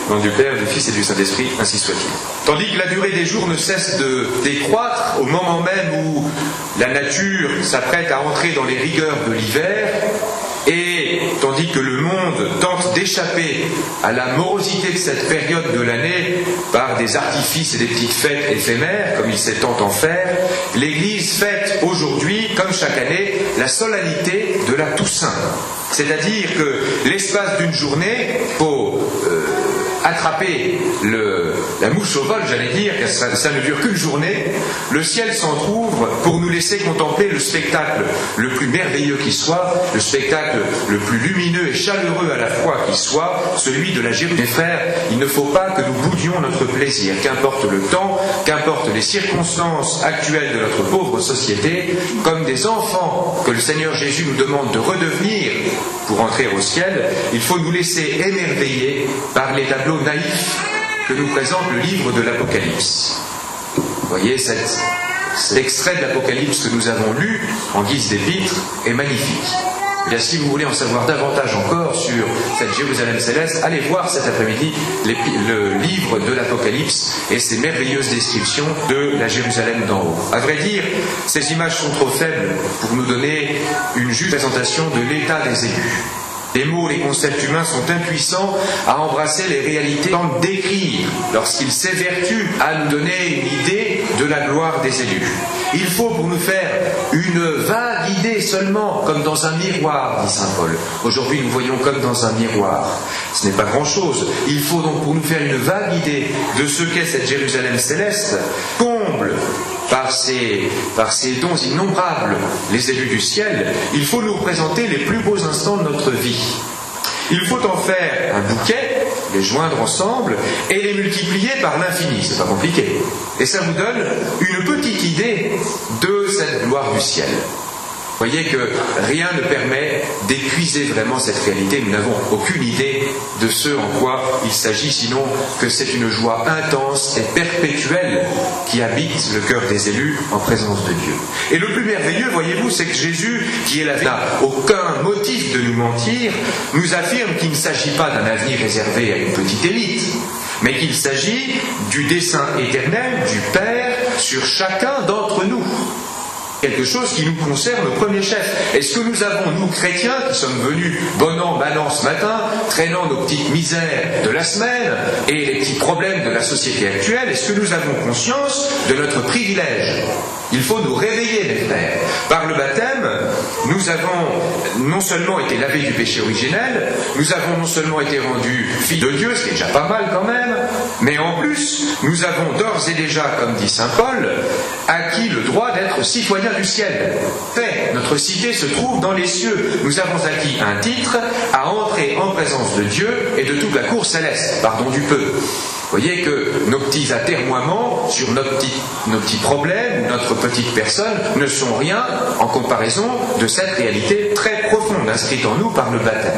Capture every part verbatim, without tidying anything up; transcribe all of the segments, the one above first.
Au nom du Père, du Fils et du Saint-Esprit, ainsi soit-il. Tandis que la durée des jours ne cesse de décroître, au moment même où la nature s'apprête à entrer dans les rigueurs de l'hiver, et tandis que le monde tente d'échapper à la morosité de cette période de l'année par des artifices et des petites fêtes éphémères, comme il s'est tant en faire, l'Église fête aujourd'hui, comme chaque année, la solennité de la Toussaint. C'est-à-dire que l'espace d'une journée, pour euh, attraper le, la mouche au vol, j'allais dire, car ça, ça ne dure qu'une journée, le ciel s'entrouvre pour nous laisser contempler le spectacle le plus merveilleux qui soit, le spectacle le plus lumineux et chaleureux à la fois qui soit, celui de la Jérusalem. Mes frères, il ne faut pas que nous boudions notre plaisir, qu'importe le temps, qu'importe les circonstances actuelles de notre pauvre société, comme des enfants que le Seigneur Jésus nous demande de redevenir pour entrer au ciel, il faut nous laisser émerveiller par les tableaux naïfs que nous présente le livre de l'Apocalypse. Vous voyez, cette, cet extrait de l'Apocalypse que nous avons lu en guise d'épître est magnifique. Eh bien, si vous voulez en savoir davantage encore sur cette Jérusalem céleste, allez voir cet après-midi le livre de l'Apocalypse et ses merveilleuses descriptions de la Jérusalem d'en haut. À vrai dire, ces images sont trop faibles pour nous donner une juste présentation de l'état des élus. Les mots, les concepts humains sont impuissants à embrasser les réalités qu'ils tentent d'écrire lorsqu'ils s'évertuent à nous donner une idée de la gloire des élus. Il faut pour nous faire une vague idée seulement, comme dans un miroir, dit saint Paul. Aujourd'hui, nous voyons comme dans un miroir. Ce n'est pas grand-chose. Il faut donc pour nous faire une vague idée de ce qu'est cette Jérusalem céleste, comble par ces, par ces dons innombrables, les élus du ciel, il faut nous représenter les plus beaux instants de notre vie. Il faut en faire un bouquet, les joindre ensemble et les multiplier par l'infini. C'est pas compliqué. Et ça vous donne une petite idée de cette gloire du ciel. Vous voyez que rien ne permet d'épuiser vraiment cette réalité. Nous n'avons aucune idée de ce en quoi il s'agit, sinon que c'est une joie intense et perpétuelle qui habite le cœur des élus en présence de Dieu. Et le plus merveilleux, voyez-vous, c'est que Jésus, qui est la n'a aucun motif de nous mentir, nous affirme qu'il ne s'agit pas d'un avenir réservé à une petite élite, mais qu'il s'agit du dessein éternel du Père sur chacun d'entre nous. Quelque chose qui nous concerne au premier chef. Est-ce que nous avons, nous chrétiens, qui sommes venus bon an, mal an ce matin, traînant nos petites misères de la semaine et les petits problèmes de la société actuelle, est-ce que nous avons conscience de notre privilège ? Il faut nous réveiller, mes frères. Par le baptême, nous avons non seulement été lavés du péché originel, nous avons non seulement été rendus filles de Dieu, ce qui est déjà pas mal quand même, mais en plus, nous avons d'ores et déjà, comme dit saint Paul, acquis le droit d'être citoyens du ciel. Fait, notre cité se trouve dans les cieux. Nous avons acquis un titre à entrer en présence de Dieu et de toute la cour céleste, pardon du peu. Vous voyez que nos petits atermoiements sur nos petits, nos petits problèmes, notre petite personne, ne sont rien en comparaison de cette réalité très profonde inscrite en nous par le baptême.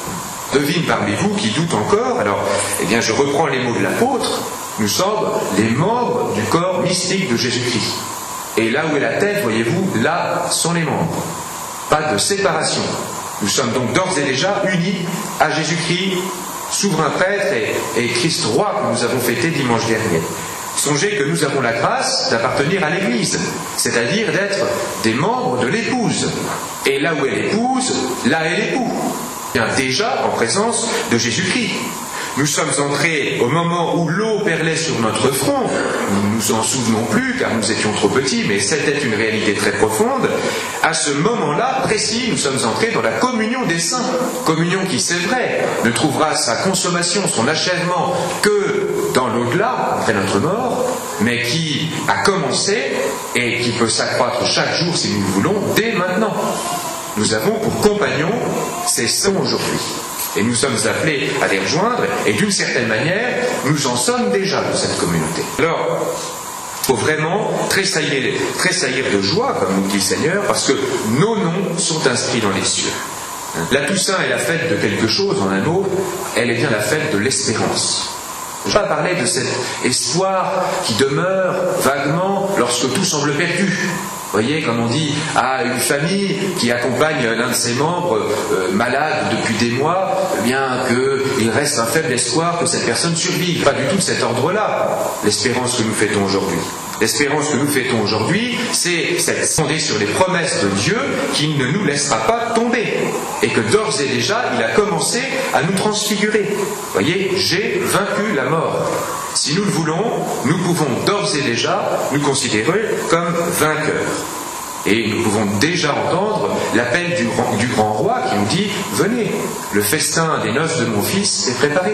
Devine parmi vous qui doute encore, alors, eh bien, je reprends les mots de l'apôtre, nous sommes les membres du corps mystique de Jésus-Christ. Et là où est la tête, voyez-vous, là sont les membres. Pas de séparation. Nous sommes donc d'ores et déjà unis à Jésus-Christ, souverain prêtre et, et Christ roi que nous avons fêté dimanche dernier. Songez que nous avons la grâce d'appartenir à l'Église, c'est-à-dire d'être des membres de l'épouse. Et là où est l'épouse, là est l'époux. Bien déjà en présence de Jésus-Christ. Nous sommes entrés au moment où l'eau perlait sur notre front. Nous ne nous en souvenons plus car nous étions trop petits, mais c'était une réalité très profonde. À ce moment-là précis, nous sommes entrés dans la communion des saints. Communion qui, c'est vrai, ne trouvera sa consommation, son achèvement que dans l'au-delà, après notre mort, mais qui a commencé et qui peut s'accroître chaque jour si nous le voulons, dès maintenant. Nous avons pour compagnons ces saints aujourd'hui. Et nous sommes appelés à les rejoindre, et d'une certaine manière, nous en sommes déjà de cette communauté. Alors, il faut vraiment tressaillir, tressaillir de joie, comme nous dit le Seigneur, parce que nos noms sont inscrits dans les cieux. La Toussaint est la fête de quelque chose, en un mot, elle est bien la fête de l'espérance. Je ne vais pas parler de cet espoir qui demeure vaguement lorsque tout semble perdu. Voyez, comme on dit à une famille qui accompagne l'un de ses membres euh, malade depuis des mois, eh bien qu'il reste un faible espoir que cette personne survive. Pas du tout de cet ordre-là, l'espérance que nous fêtons aujourd'hui. L'espérance que nous fêtons aujourd'hui, c'est cette fondée sur les promesses de Dieu qui ne nous laissera pas tomber. Et que d'ores et déjà, il a commencé à nous transfigurer. Voyez, j'ai vaincu la mort. Si nous le voulons, nous pouvons d'ores et déjà nous considérer comme vainqueurs. Et nous pouvons déjà entendre l'appel du, du grand roi qui nous dit « Venez, le festin des noces de mon fils est préparé.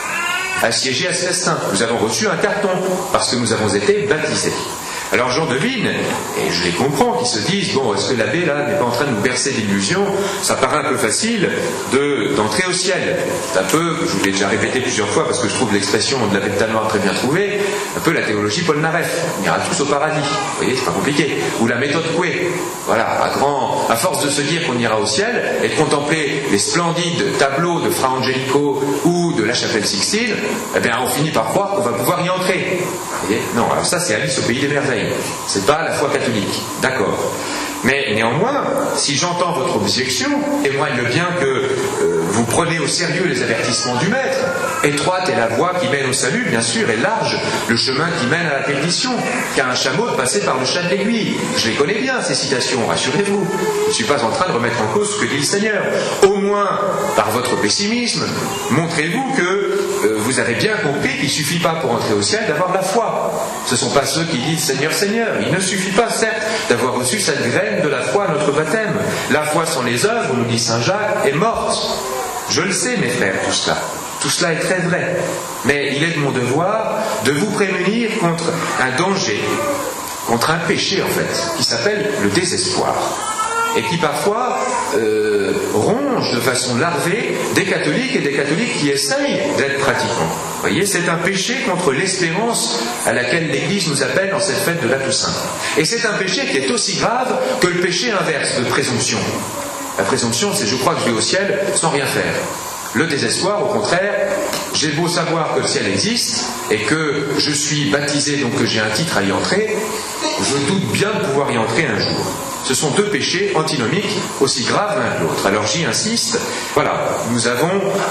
Assiégez à ce festin. Nous avons reçu un carton parce que nous avons été baptisés. » Alors j'en devine, et je les comprends, qui se disent, bon, est-ce que l'abbé là n'est pas en train de nous bercer d'illusions? Ça paraît un peu facile de, d'entrer au ciel. C'est un peu, je vous l'ai déjà répété plusieurs fois parce que je trouve l'expression de l'abbé de Tanoir très bien trouvée, un peu la théologie Paul Naref. On ira tous au paradis. Vous voyez, c'est pas compliqué. Ou la méthode Coué. Voilà, à, grand, à force de se dire qu'on ira au ciel et de contempler les splendides tableaux de Fra Angelico ou de la chapelle Sixtine, eh bien on finit par croire qu'on va pouvoir y entrer. Vous voyez? Non, alors ça c'est Alice au pays des merveilles. C'est pas la foi catholique, d'accord. Mais néanmoins, si j'entends votre objection, témoigne bien que euh, vous prenez au sérieux les avertissements du Maître. Étroite est la voie qui mène au salut, bien sûr, et large le chemin qui mène à la perdition, qu'à un chameau de passer par le chat de l'aiguille. Je les connais bien, ces citations, rassurez-vous. Je ne suis pas en train de remettre en cause ce que dit le Seigneur. Au moins, par votre pessimisme, montrez-vous que euh, vous avez bien compris qu'il ne suffit pas pour entrer au ciel d'avoir la foi. Ce ne sont pas ceux qui disent Seigneur, Seigneur. Il ne suffit pas, certes, d'avoir reçu cette graine de la foi à notre baptême. La foi sans les œuvres, nous dit saint Jacques, est morte. Je le sais, mes frères, tout cela. Tout cela est très vrai. Mais il est de mon devoir de vous prémunir contre un danger, contre un péché, en fait, qui s'appelle le désespoir. Et qui parfois euh, ronge de façon larvée des catholiques et des catholiques qui essayent d'être pratiquants. Vous voyez, c'est un péché contre l'espérance à laquelle l'Église nous appelle en cette fête de la Toussaint. Et c'est un péché qui est aussi grave que le péché inverse de présomption. La présomption, c'est je crois que je vais au ciel sans rien faire. Le désespoir, au contraire, j'ai beau savoir que le ciel existe et que je suis baptisé, donc que j'ai un titre à y entrer, je doute bien de pouvoir y entrer un jour. Ce sont deux péchés antinomiques aussi graves l'un que l'autre. Alors j'y insiste, voilà, nous avons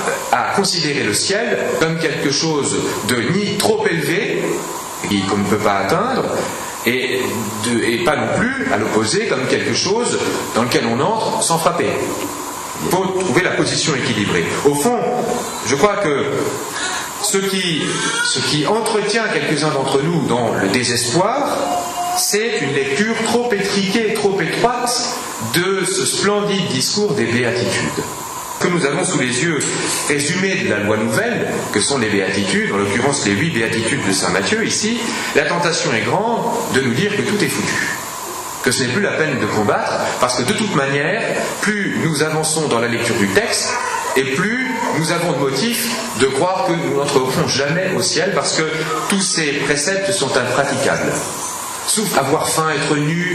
à considérer le ciel comme quelque chose de ni trop élevé, qu'on ne peut pas atteindre, et, de, et pas non plus, à l'opposé, comme quelque chose dans lequel on entre sans frapper. Il faut trouver la position équilibrée. Au fond, je crois que ce qui, ce qui entretient quelques-uns d'entre nous dans le désespoir, c'est une lecture trop étriquée, trop étroite de ce splendide discours des béatitudes que nous avons sous les yeux résumé de la loi nouvelle, que sont les béatitudes, en l'occurrence les huit béatitudes de saint Matthieu ici. La tentation est grande de nous dire que tout est foutu, que ce n'est plus la peine de combattre, parce que de toute manière, plus nous avançons dans la lecture du texte, et plus nous avons de motifs de croire que nous n'entrerons jamais au ciel, parce que tous ces préceptes sont impraticables. Sauf avoir faim, être nu,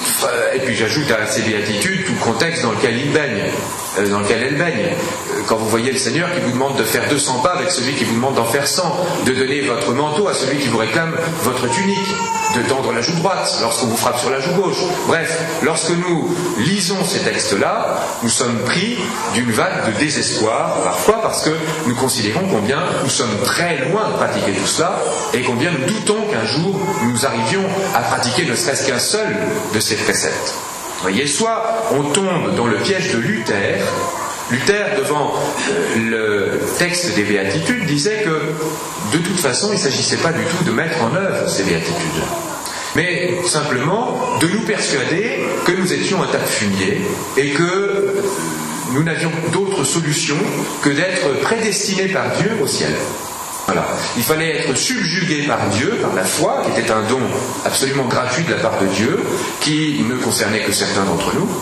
et puis j'ajoute à ces béatitudes tout le contexte dans lequel il baigne, dans lequel elle baigne. Quand vous voyez le Seigneur qui vous demande de faire deux cents pas avec celui qui vous demande d'en faire cent, de donner votre manteau à celui qui vous réclame votre tunique, de tendre la joue droite lorsqu'on vous frappe sur la joue gauche. Bref, lorsque nous lisons ces textes-là, nous sommes pris d'une vague de désespoir, parfois parce que nous considérons combien nous sommes très loin de pratiquer tout cela, et combien nous doutons qu'un jour nous arrivions à pratiquer ne serait-ce qu'un seul de ces préceptes. Vous voyez, soit on tombe dans le piège de Luther. Luther, devant euh, le texte des béatitudes, disait que de toute façon, il ne s'agissait pas du tout de mettre en œuvre ces béatitudes, mais simplement de nous persuader que nous étions un tas de fumier et que nous n'avions d'autre solution que d'être prédestinés par Dieu au ciel. Voilà. Il fallait être subjugué par Dieu, par la foi, qui était un don absolument gratuit de la part de Dieu, qui ne concernait que certains d'entre nous,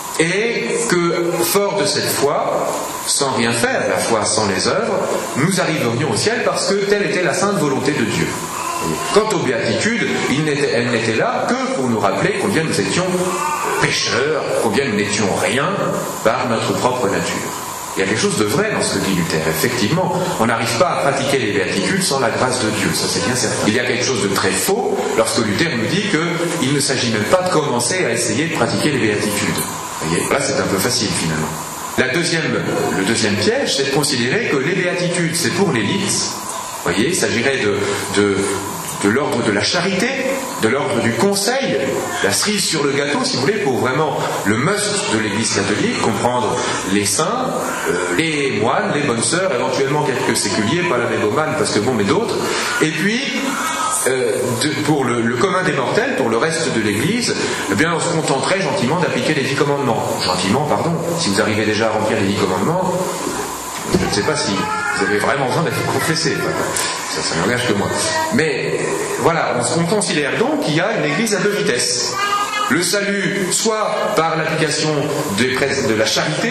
et que, fort de cette foi, sans rien faire, la foi sans les œuvres, nous arriverions au ciel parce que telle était la sainte volonté de Dieu. Quant aux béatitudes, elles n'étaient là que pour nous rappeler combien nous étions pécheurs, combien nous n'étions rien par notre propre nature. Il y a quelque chose de vrai dans ce que dit Luther. Effectivement, on n'arrive pas à pratiquer les béatitudes sans la grâce de Dieu, ça c'est bien certain. Il y a quelque chose de très faux lorsque Luther nous dit qu'il ne s'agit même pas de commencer à essayer de pratiquer les béatitudes. Vous voyez, là c'est un peu facile finalement. La deuxième, le deuxième piège, c'est de considérer que les béatitudes, c'est pour l'élite. Vous voyez, il s'agirait de, de, de l'ordre de la charité, de l'ordre du conseil, la cerise sur le gâteau, si vous voulez, pour vraiment le must de l'Église catholique, comprendre les saints, euh, les moines, les bonnes sœurs, éventuellement quelques séculiers, pas la mégomane, parce que bon, mais d'autres. Et puis, euh, de, pour le, le commun des mortels, pour le reste de l'Église, eh bien, on se contenterait gentiment d'appliquer les dix commandements. Gentiment, pardon. Si vous arrivez déjà à remplir les dix commandements, je ne sais pas si vous avez vraiment besoin d'être confessé. Ça, ça n'engage que moi. Mais voilà, on, on considère donc qu'il y a une Église à deux vitesses. Le salut, soit par l'application de la charité,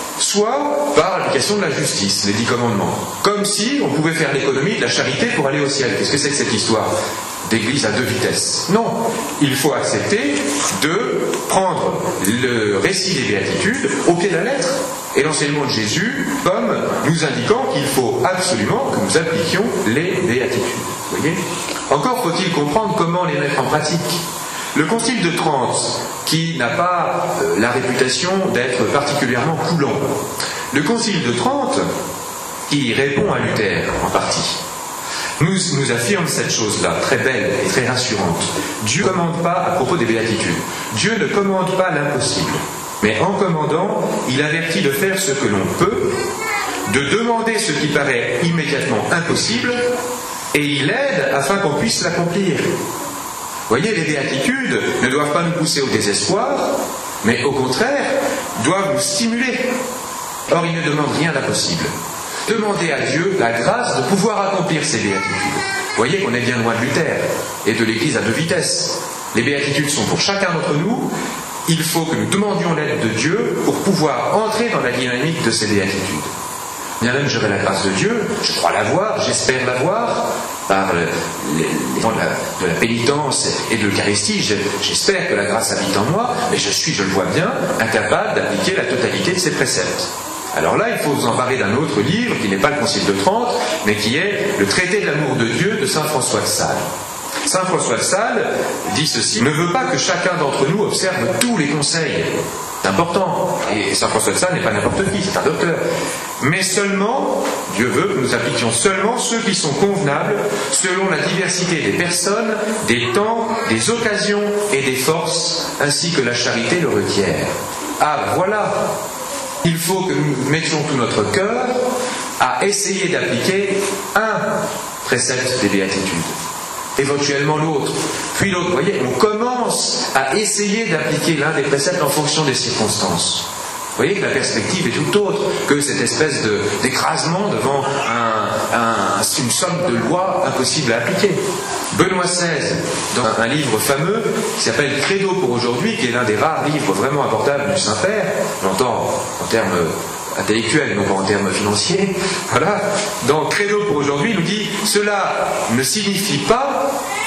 soit par l'application de la justice, les dix commandements. Comme si on pouvait faire l'économie de la charité pour aller au ciel. Qu'est-ce que c'est que cette histoire d'église à deux vitesses? Non, il faut accepter de prendre le récit des béatitudes au pied de la lettre et l'enseignement de Jésus comme nous indiquant qu'il faut absolument que nous appliquions les béatitudes. Vous voyez ? Encore faut-il comprendre comment les mettre en pratique. Le Concile de Trente, qui n'a pas euh, la réputation d'être particulièrement coulant, le Concile de Trente, qui répond à Luther en partie, nous, nous affirme cette chose-là, très belle et très rassurante. Dieu ne commande pas à propos des béatitudes. Dieu ne commande pas l'impossible. Mais en commandant, il avertit de faire ce que l'on peut, de demander ce qui paraît immédiatement impossible, et il aide afin qu'on puisse l'accomplir. Vous voyez, les béatitudes ne doivent pas nous pousser au désespoir, mais au contraire, doivent nous stimuler. Or, il ne demande rien d'impossible. Demandez à Dieu la grâce de pouvoir accomplir ces béatitudes. Vous voyez qu'on est bien loin de Luther et de l'Église à deux vitesses. Les béatitudes sont pour chacun d'entre nous. Il faut que nous demandions l'aide de Dieu pour pouvoir entrer dans la dynamique de ces béatitudes. Bien même, j'aurai la grâce de Dieu, je crois l'avoir, j'espère l'avoir, par les, les temps de la, de la pénitence et de l'Eucharistie, j'espère que la grâce habite en moi, mais je suis, je le vois bien, incapable d'appliquer la totalité de ces préceptes. Alors là, il faut vous emparer d'un autre livre, qui n'est pas le Concile de Trente, mais qui est le Traité de l'amour de Dieu de saint François de Sales. Saint François de Sales dit ceci: ne veut pas que chacun d'entre nous observe tous les conseils. C'est important. Et saint François de Sales n'est pas n'importe qui, c'est un docteur. Mais seulement, Dieu veut que nous appliquions seulement ceux qui sont convenables selon la diversité des personnes, des temps, des occasions et des forces, ainsi que la charité le requiert. Ah, voilà. Il faut que nous mettions tout notre cœur à essayer d'appliquer un précepte des béatitudes, éventuellement l'autre, puis l'autre. Vous voyez, on commence à essayer d'appliquer l'un des préceptes en fonction des circonstances. Vous voyez que la perspective est tout autre que cette espèce de, d'écrasement devant un, un, une somme de lois impossible à appliquer. Benoît seize, dans un livre fameux qui s'appelle Credo pour aujourd'hui, qui est l'un des rares livres vraiment abordables du Saint-Père, j'entends en termes intellectuels, non pas en termes financiers, voilà, dans Credo pour aujourd'hui, il nous dit « Cela ne signifie pas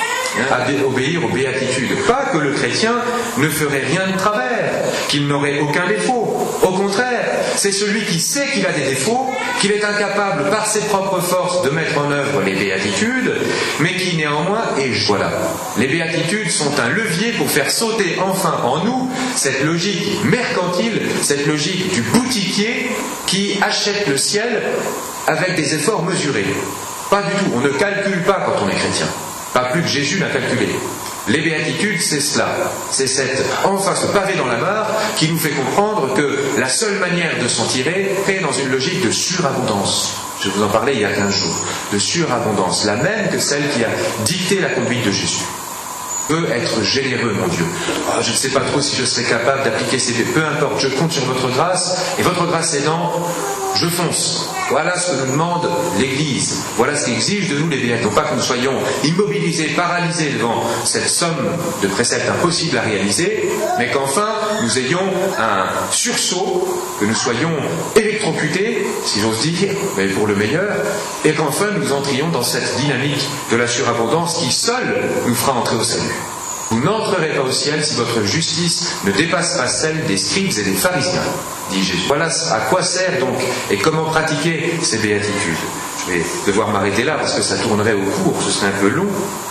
à obéir aux béatitudes. Pas que le chrétien ne ferait rien de travers, qu'il n'aurait aucun défaut. Au contraire, c'est celui qui sait qu'il a des défauts, qu'il est incapable par ses propres forces de mettre en œuvre les béatitudes, mais qui néanmoins est... Voilà. Les béatitudes sont un levier pour faire sauter enfin en nous cette logique mercantile, cette logique du boutiquier qui achète le ciel avec des efforts mesurés. Pas du tout. On ne calcule pas quand on est chrétien. Pas plus que Jésus n'a calculé. Les béatitudes, c'est cela. C'est cette, enfin ce pavé dans la mare qui nous fait comprendre que la seule manière de s'en tirer est dans une logique de surabondance. Je vous en parlais il y a quinze jours. De surabondance, la même que celle qui a dicté la conduite de Jésus. Peut être généreux, mon Dieu. Oh, je ne sais pas trop si je serai capable d'appliquer ces... Peu importe, je compte sur votre grâce, et votre grâce aidant, je fonce. Voilà ce que nous demande l'Église. Voilà ce qu'exige de nous les béatitudes. Non pas que nous soyons immobilisés, paralysés devant cette somme de préceptes impossibles à réaliser, mais qu'enfin nous ayons un sursaut, que nous soyons électrocutés, si j'ose dire, mais pour le meilleur, et qu'enfin nous entrions dans cette dynamique de la surabondance qui seule nous fera entrer au salut. Vous n'entrerez pas au ciel si votre justice ne dépasse pas celle des scribes et des pharisiens, dit Jésus. Voilà à quoi sert donc et comment pratiquer ces béatitudes. Je vais devoir m'arrêter là parce que ça tournerait au cours, ce serait un peu long.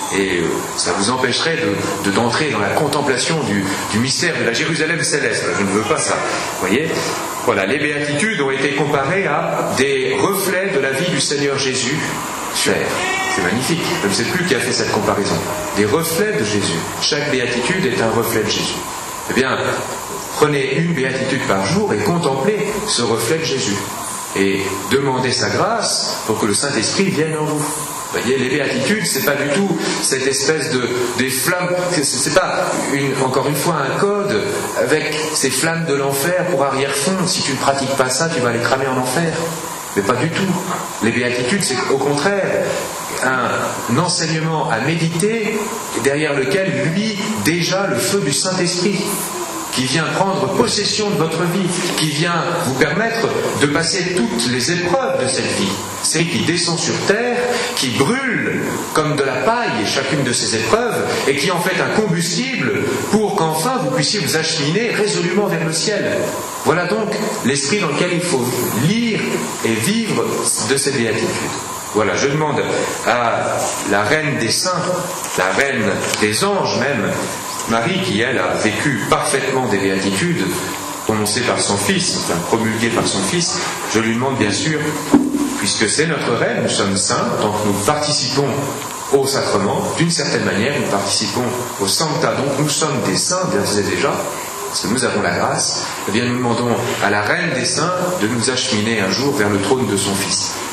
et ça vous empêcherait de, de, d'entrer dans la contemplation du, du mystère de la Jérusalem céleste. Je ne veux pas ça. Vous voyez ? Voilà, les béatitudes ont été comparées à des reflets de la vie du Seigneur Jésus sur terre. C'est magnifique. Je ne sais plus qui a fait cette comparaison. Des reflets de Jésus. Chaque béatitude est un reflet de Jésus. Eh bien, prenez une béatitude par jour et contemplez ce reflet de Jésus. Et demandez sa grâce pour que le Saint-Esprit vienne en vous. Vous voyez, les béatitudes, c'est pas du tout cette espèce de des flammes, c'est pas une, encore une fois un code avec ces flammes de l'enfer pour arrière-fond. Si tu ne pratiques pas ça, tu vas les cramer en enfer. Mais pas du tout. Les béatitudes, c'est au contraire un enseignement à méditer, derrière lequel lui déjà le feu du Saint-Esprit qui vient prendre possession de votre vie, qui vient vous permettre de passer toutes les épreuves de cette vie. C'est qui descend sur terre, qui brûle comme de la paille chacune de ces épreuves, et qui en fait un combustible pour qu'enfin vous puissiez vous acheminer résolument vers le ciel. Voilà donc l'esprit dans lequel il faut lire et vivre de ces béatitudes. Voilà, je demande à la reine des saints, la reine des anges même, Marie, qui elle a vécu parfaitement des béatitudes, prononcées par son Fils, enfin promulguées par son Fils, je lui demande bien sûr, puisque c'est notre reine, nous sommes saints, tant que nous participons au sacrement, d'une certaine manière, nous participons au sancta, donc nous sommes des saints, bien et déjà, parce que nous avons la grâce, eh bien nous demandons à la reine des saints de nous acheminer un jour vers le trône de son Fils.